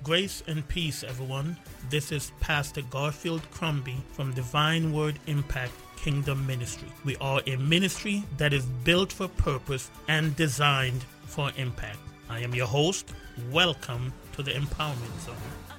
Grace and peace, everyone. This is Pastor Garfield Crombie from Divine Word Impact Kingdom Ministry. We are a ministry that is built for purpose and designed for impact. I am your host. Welcome to the Empowerment Zone.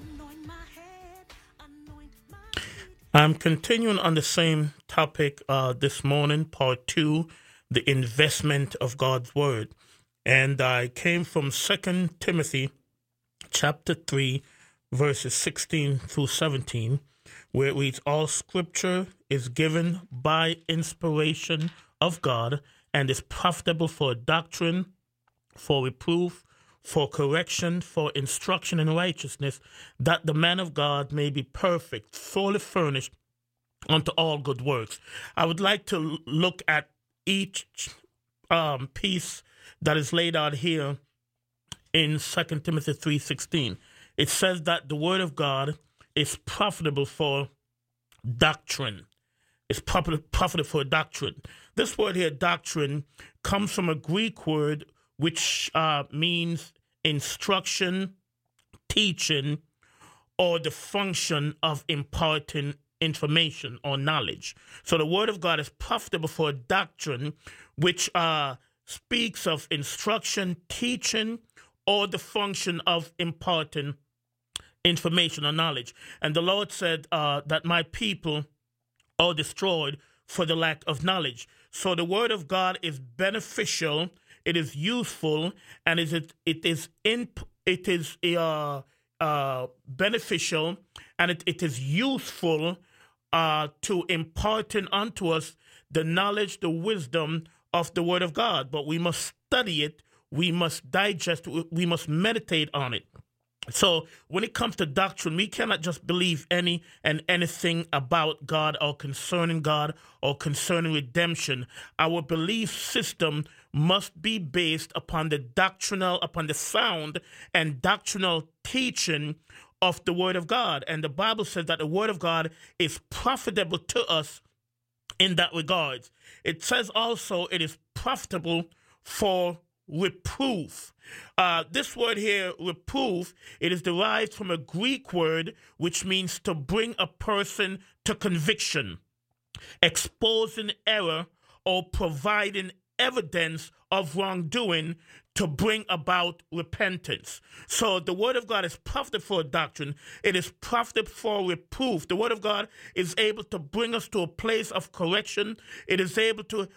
I'm continuing on the same topic this morning, part 2, the investment of God's Word. And I came from 2 Timothy chapter 3, verses 16 through 17, where it reads, "All scripture is given by inspiration of God and is profitable for doctrine, for reproof, for correction, for instruction in righteousness, that the man of God may be perfect, fully furnished unto all good works." I would like to look at each piece that is laid out here in 2 Timothy 3:16. It says that the word of God is profitable for doctrine. It's profitable for doctrine. This word here, doctrine, comes from a Greek word which means instruction, teaching, or the function of imparting information or knowledge. So the word of God is profitable for doctrine, which speaks of instruction, teaching, or the function of imparting information or knowledge. And the Lord said that my people are destroyed for the lack of knowledge. So the word of God is beneficial, it is useful, and it is beneficial, and it is useful to imparting unto us the knowledge, the wisdom of the word of God. But we must study it, we must digest it, we must meditate on it. So when it comes to doctrine, we cannot just believe anything about God or concerning redemption. Our belief system must be based upon upon the sound and doctrinal teaching of the Word of God. And the Bible says that the Word of God is profitable to us in that regard. It says also it is profitable for reproof. This word here, reproof, it is derived from a Greek word which means to bring a person to conviction, exposing error, or providing evidence of wrongdoing to bring about repentance. So the word of God is profitable for doctrine. It is profitable for reproof. The word of God is able to bring us to a place of correction. It is able to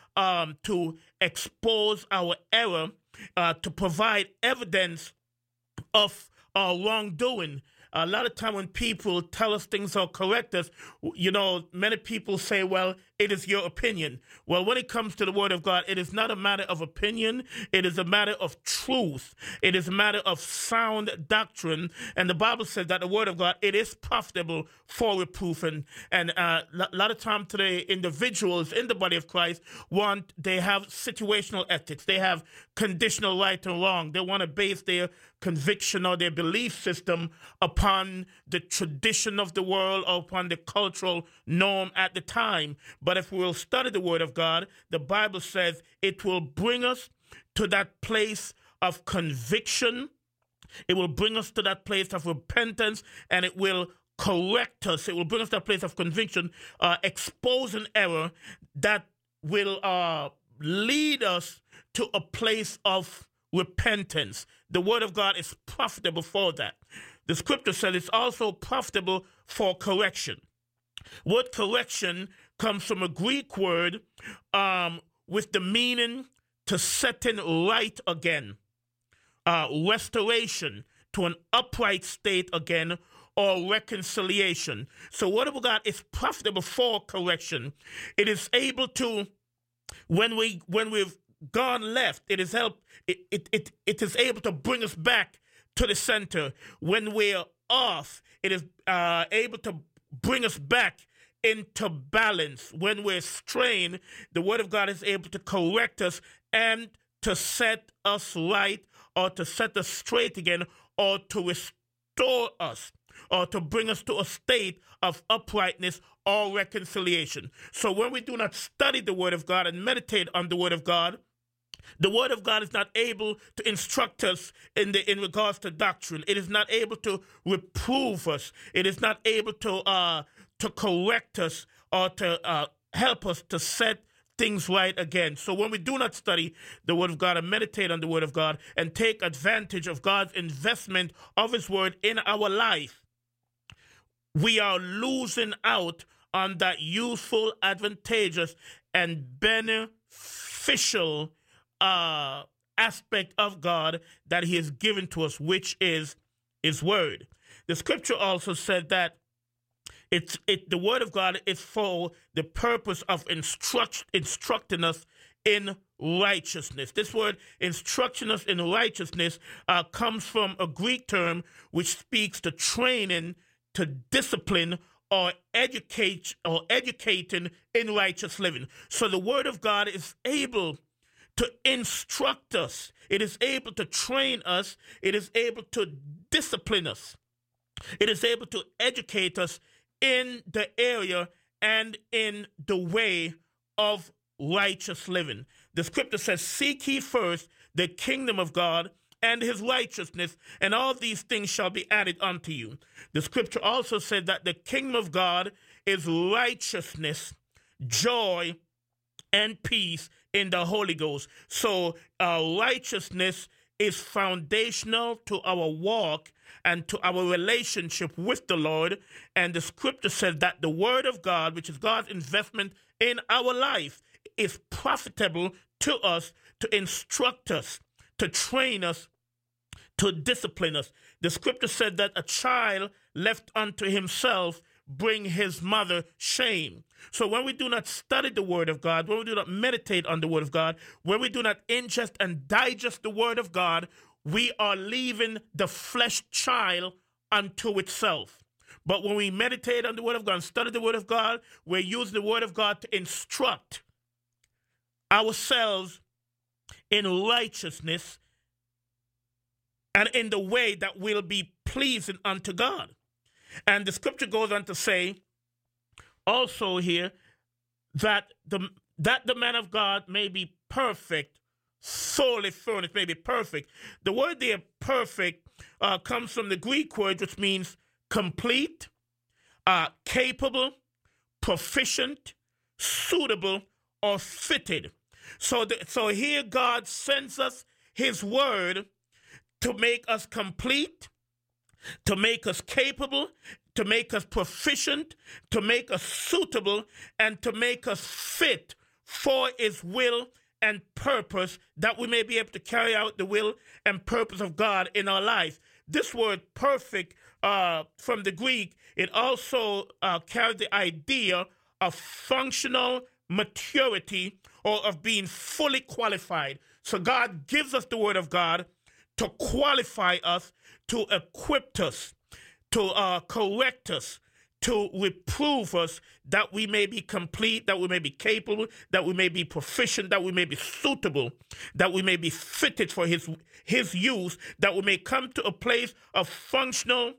expose our error, to provide evidence of our wrongdoing. A lot of time when people tell us things or correct us, many people say, well, it is your opinion. Well, when it comes to the word of God, it is not a matter of opinion. It is a matter of truth. It is a matter of sound doctrine. And the Bible says that the word of God, it is profitable for reproof. And a lot of time today, individuals in the body of Christ they have situational ethics. They have conditional right and wrong. They want to base their conviction or their belief system upon the tradition of the world or upon the cultural norm at the time. But if we will study the Word of God, the Bible says it will bring us to that place of conviction. It will bring us to that place of repentance, and it will correct us. It will bring us to that place of conviction, exposing error that will lead us to a place of repentance. The word of God is profitable for that. The scripture says it's also profitable for correction. Word correction comes from a Greek word with the meaning to setting right again, restoration to an upright state again, or reconciliation. So word of God is profitable for correction. It is able to, when we've gone left, it is able to bring us back to the center. When we're off, it is able to bring us back into balance. When we're strained, the word of God is able to correct us and to set us right, or to set us straight again, or to restore us, or to bring us to a state of uprightness or reconciliation. So when we do not study the word of God and meditate on the word of God, The word of God is not able to instruct us in regards to doctrine. It is not able to reprove us. It is not able to correct us or to help us to set things right again. So when we do not study the word of God and meditate on the word of God and take advantage of God's investment of his word in our life, we are losing out on that useful, advantageous, and beneficial aspect of God that he has given to us, which is his word. The scripture also said that the word of God is for the purpose of instructing us in righteousness. This word, instructing us in righteousness, comes from a Greek term which speaks to training, to discipline, or educating in righteous living. So the word of God is able to instruct us. It is able to train us. It is able to discipline us. It is able to educate us in the area and in the way of righteous living. The scripture says, seek ye first the kingdom of God and his righteousness, and all these things shall be added unto you. The scripture also said that the kingdom of God is righteousness, joy, and peace in the Holy Ghost. So righteousness is foundational to our walk and to our relationship with the Lord. And the scripture says that the word of God, which is God's investment in our life, is profitable to us, to instruct us, to train us, to discipline us. The scripture said that a child left unto himself bring his mother shame. So when we do not study the word of God, when we do not meditate on the word of God, when we do not ingest and digest the word of God, we are leaving the flesh child unto itself. But when we meditate on the word of God and study the word of God, we're using the word of God to instruct ourselves in righteousness and in the way that will be pleasing unto God. And the scripture goes on to say also here that the man of God may be perfect, thoroughly furnished, may be perfect. The word there, perfect, comes from the Greek word which means complete, capable, proficient, suitable, or fitted. So here God sends us his word to make us complete, to make us capable, to make us proficient, to make us suitable, and to make us fit for his will and purpose, that we may be able to carry out the will and purpose of God in our life. This word perfect from the Greek, it also carries the idea of functional maturity or of being fully qualified. So God gives us the word of God to qualify us, to equip us, to correct us, to reprove us, that we may be complete, that we may be capable, that we may be proficient, that we may be suitable, that we may be fitted for his use, that we may come to a place of functional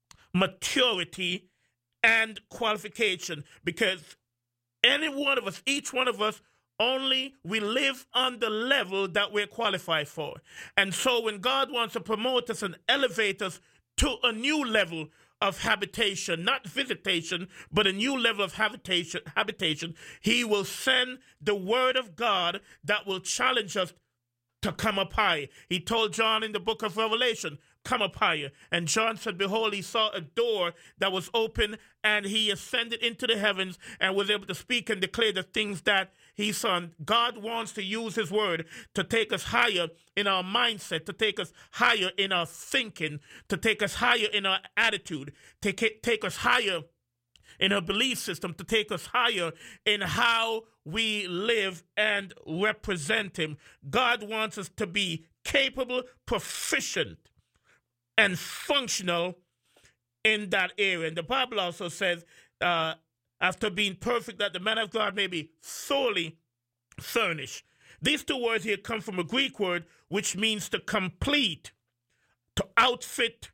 maturity and qualification. Because any one of us, each one of us, only we live on the level that we're qualified for. And so when God wants to promote us and elevate us to a new level of habitation, not visitation, but a new level of habitation, he will send the word of God that will challenge us to come up high. He told John in the book of Revelation, come up higher. And John said, behold, he saw a door that was open, and he ascended into the heavens and was able to speak and declare the things that he saw. God wants to use his word to take us higher in our mindset, to take us higher in our thinking, to take us higher in our attitude, to take us higher in our belief system, to take us higher in how we live and represent him. God wants us to be capable, proficient, and functional in that area. And the Bible also says, after being perfect, that the man of God may be thoroughly furnished. These two words here come from a Greek word which means to complete, to outfit,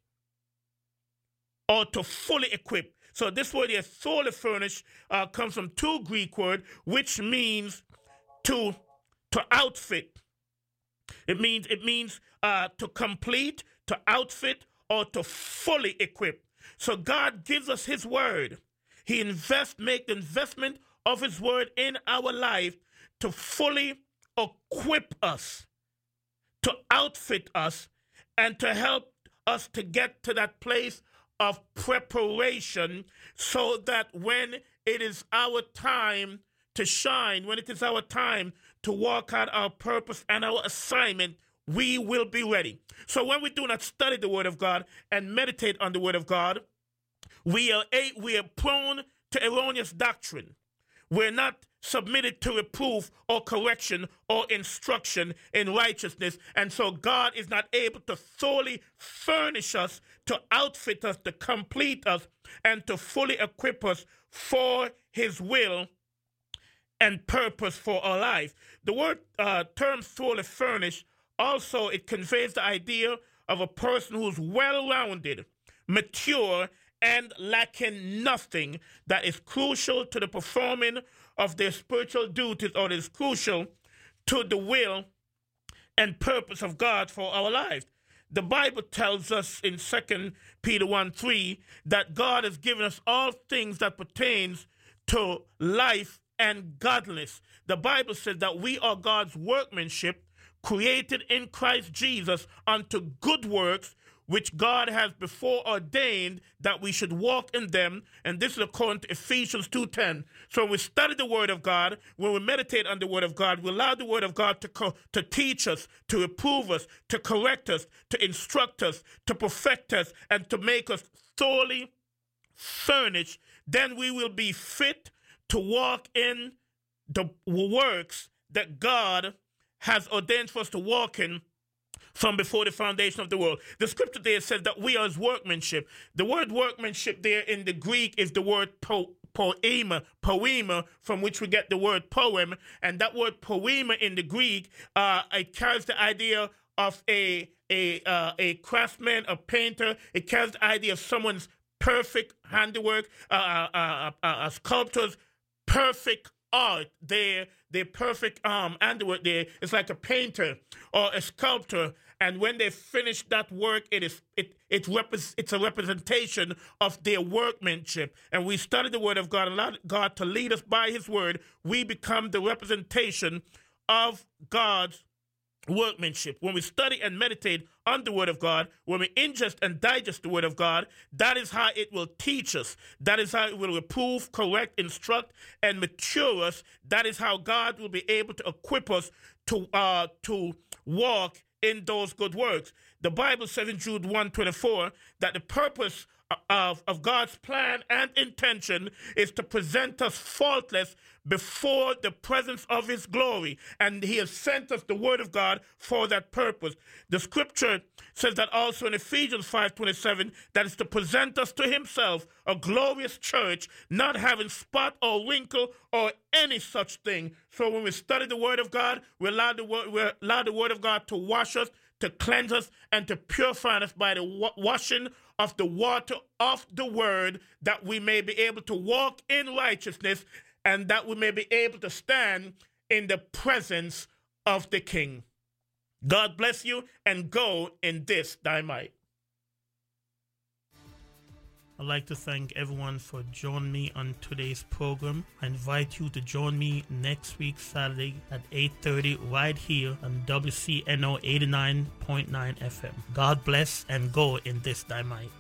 or to fully equip. So this word here, thoroughly furnished, comes from two Greek words which means to outfit, It means to complete, to outfit, or to fully equip. So God gives us his word. He make the investment of his word in our life to fully equip us, to outfit us, and to help us to get to that place of preparation so that when it is our time to shine, when it is our time to walk out our purpose and our assignment, we will be ready. So when we do not study the word of God and meditate on the word of God, we are prone to erroneous doctrine. We're not submitted to reproof or correction or instruction in righteousness. And so God is not able to thoroughly furnish us, to outfit us, to complete us, and to fully equip us for his will and purpose for our life. The word term thoroughly furnished also, it conveys the idea of a person who's well-rounded, mature, and lacking nothing that is crucial to the performing of their spiritual duties, or is crucial to the will and purpose of God for our lives. The Bible tells us in 2 Peter 1:3 that God has given us all things that pertains to life and godliness. The Bible says that we are God's workmanship, created in Christ Jesus unto good works, which God has before ordained that we should walk in them. And this is according to Ephesians 2:10. So when we study the word of God, when we meditate on the word of God, we allow the word of God to teach us, to reprove us, to correct us, to instruct us, to perfect us, and to make us thoroughly furnished. Then we will be fit to walk in the works that God has ordained for us to walk in from before the foundation of the world. The scripture there says that we are his workmanship. The word workmanship there in the Greek is the word poema, from which we get the word poem. And that word poema in the Greek, it carries the idea of a craftsman, a painter. It carries the idea of someone's perfect handiwork, a sculptor's perfect art, their perfect handiwork there. It's like a painter or a sculptor, and when they finish that work, it's a representation of their workmanship. And we study the word of God, allow God to lead us by his word. We become the representation of God's workmanship. When we study and meditate on the word of God, when we ingest and digest the word of God, that is how it will teach us. That is how it will reprove, correct, instruct, and mature us. That is how God will be able to equip us to walk in those good works. The Bible says in Jude 1:24 that the purpose of God's plan and intention is to present us faultless before the presence of his glory. And he has sent us the word of God for that purpose. The scripture says that also in Ephesians 5:27, that is to present us to himself a glorious church, not having spot or wrinkle or any such thing. So when we study the word of God, we allow the word of God to wash us, to cleanse us, and to purify us by the washing of the water of the word, that we may be able to walk in righteousness, and that we may be able to stand in the presence of the King. God bless you, and go in this thy might. I'd like to thank everyone for joining me on today's program. I invite you to join me next week, Saturday at 8:30, right here on WCNO 89.9 FM. God bless, and go in this thy might.